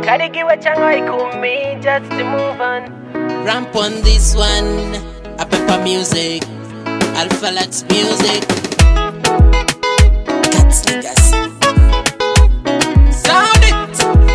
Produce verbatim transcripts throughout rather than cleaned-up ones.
Kadigiwa changai kumi just to move on. Ramp on this one, a pepper music, Alpha Lax music. Cats niggas. Sound it.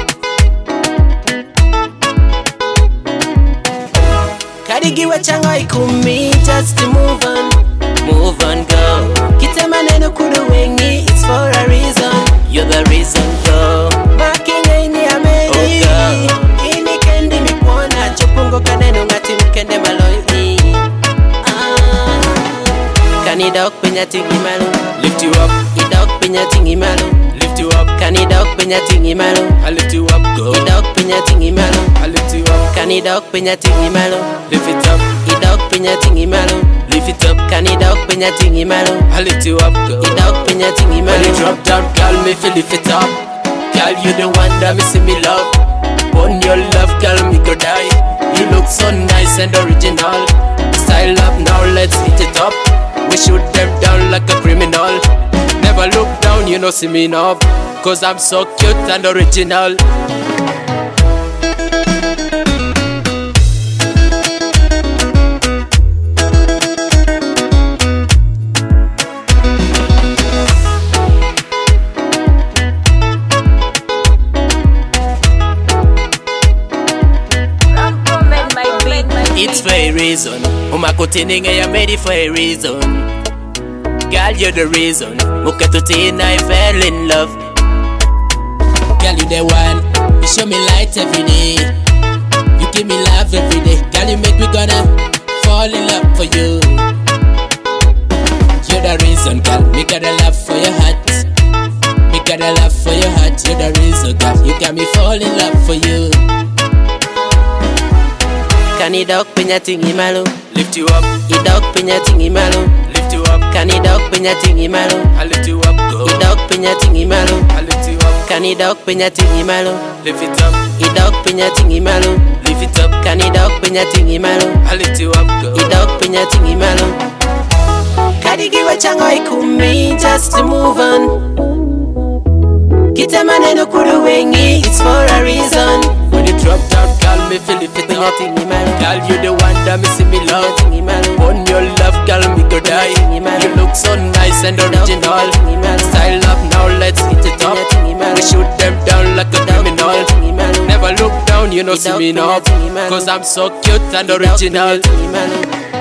Kadigiwa changai kumi just to move on. Move on, go. Kita maneno kudu wengi, it's for a reason. You're the reason, go. Makinga ini ameni. Kini kendi mipona. Chupungo kaneno ngati mkende maloi. Ah. Kani dog pinya tingi malu. Lift you up, I dog pinya tingi malu. lift you up, Kani dog pinya tingi malu. I lift you up, go. I dog pinya tingi malu. I lift you up, Kani dog pinya tingi malu. lift it up, I dog pinya tingi malu. lift it up, Kani dog pinya tingi malu. I lift you up, go. I dog pinya tingi When you malu. drop down, girl, me feel lift it up. Girl, you the one that me see me love. On your love, girl, me go die. You look so nice and original. Style up now, let's hit it up. We shoot them down like a criminal. Never look down, you know see me up. Cause I'm so cute and original. It's for a reason. Umakutinga ya made it for a reason. Girl, you're the reason. Mukatutina, I fell in love. Girl, you the one. You show me light every day. You give me love every day. Girl, you make me gonna fall in love for you. You're the reason, girl. Me got a love for your heart. Me got a love for your heart. You're the reason, girl. You got me fall in love for you. Kani dog pinya tingi malu. Lift you up, I dog pinya tingi malu. lift you up, Kani dog pinya tingi malu. I lift you up, go. I dog pinya tingi malu. I lift you up, Kani dog pinya tingi malu. lift it up, I dog pinya tingi malu. lift it up, Kani dog pinya tingi malu. I lift you up, go. I dog pinya tingi malu. Kadigiwa changai kumi just to move on. Kita maneno kudu wengi, it's for a reason. When you drop down, girl, me feel it fit Pinya up. tingi malu. Girl, you the one that me see me love. Tingi malu. On your love, girl, me go die. You look so nice and original. Style up now, let's hit it up. We shoot them down like a criminal. Never look down, you know see me up. Cause I'm so cute and original. Tingi malu.